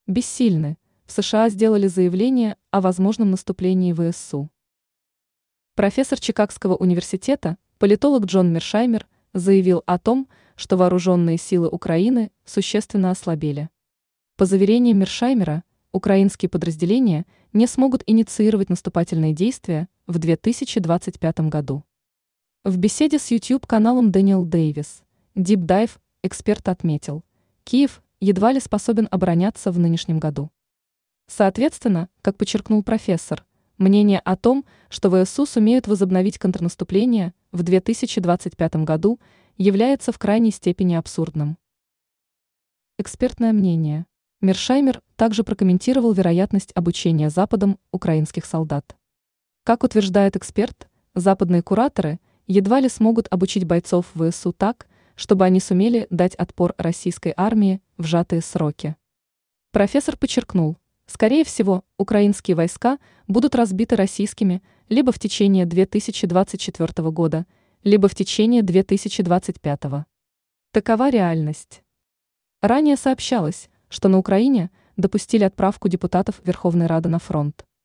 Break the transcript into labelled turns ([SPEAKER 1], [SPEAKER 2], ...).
[SPEAKER 1] бессильны. В США сделали заявление о возможном наступлении ВСУ. Профессор Чикагского университета, политолог Джон Мершаймер, заявил о том, что вооруженные силы Украины существенно ослабели. По заверениям Мершаймера, украинские подразделения не смогут инициировать наступательные действия в 2025 году. В беседе с YouTube-каналом Дэниел Дэвис, Deep Dive, эксперт отметил, Киев едва ли способен обороняться в нынешнем году. Соответственно, как подчеркнул профессор, мнение о том, что ВСУ сумеют возобновить контрнаступление в 2025 году, является в крайней степени абсурдным. Экспертное мнение. Мершаймер также прокомментировал вероятность обучения Западом украинских солдат. Как утверждает эксперт, западные кураторы едва ли смогут обучить бойцов ВСУ так, чтобы они сумели дать отпор российской армии в сжатые сроки. Профессор подчеркнул, скорее всего, украинские войска будут разбиты российскими либо в течение 2024 года, либо в течение 2025. Такова реальность. Ранее сообщалось, что на Украине допустили отправку депутатов Верховной Рады на фронт.